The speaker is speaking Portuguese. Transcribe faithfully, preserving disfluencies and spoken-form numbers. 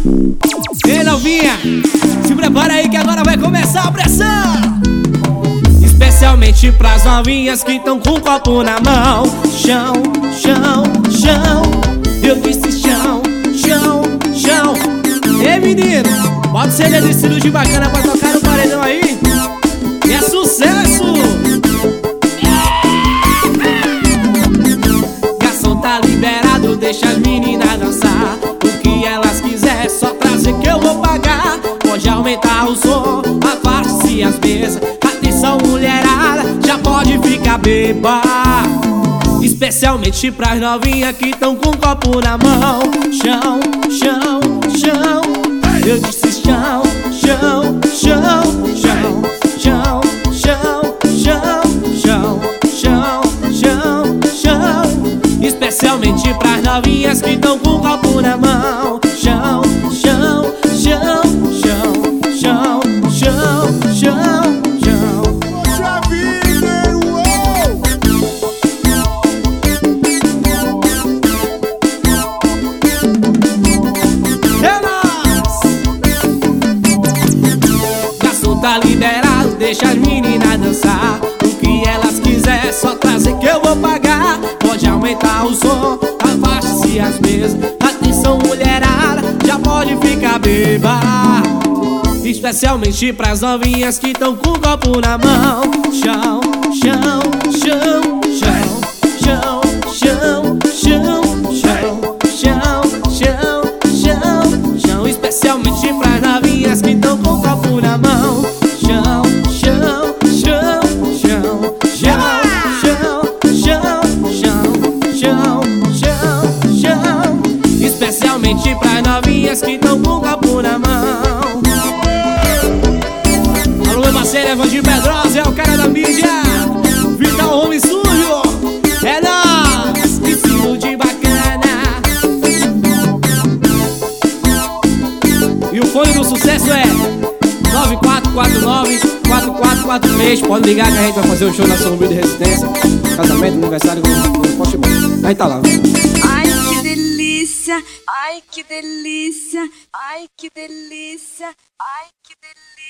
Ei, novinha, se prepara aí que agora vai começar a pressão. Especialmente pras novinhas que tão com o copo na mão. Chão, chão, chão. Eu disse chão, chão, chão. Ei, menino, bota o C D de cirurgia bacana pra tocar no paredão aí. E é sucesso! Garçom tá liberado, deixa as meninas dançar. O que elas quiser, só trazer que eu vou pagar. Pode aumentar o som, afaste-se as mesas. Atenção, mulherada, já pode ficar beba. Especialmente pras novinhas que tão com o copo na mão. Chão, chão, chão. Eu disse chão, chão, chão, chão, chão, chão, chão, chão, chão, chão, chão. Especialmente pras novinhas que tão com o copo na mão. Chão, chão, chão, chão, chão, chão, chão, chão. Poxa vida, uou! É nóis! Garçom tá liberado, deixa as meninas dançar. O que elas quiser, só trazer que eu vou pagar. Pode aumentar o som, afaste-se as mesas. Atenção, mulherada, já pode ficar beba. Especialmente pras novinhas que tão com o copo na mão. Chão, chão, chão, chão, chão, chão, chão, chão, chão, chão, chão, chão. Especialmente pras novinhas que tão com o copo na mão. Chão, chão, chão, chão, chão, chão, chão, chão, chão, chão. Especialmente pras novinhas que tão com o copo na mão. Alô, meu parceiro Evangelho Pedrosa, é o cara da mídia. Vital Home Sujo, é nóis, estilo de bacana. E o fone do sucesso é nove quatro quatro nove, quatro quatro quatro três. Pode ligar que a gente vai fazer o show na São Luís de Resistência. Casamento, aniversário, poxa, a gente tá lá. Ai, que delícia, ai, que delícia, ai, que delícia, ai, que delícia.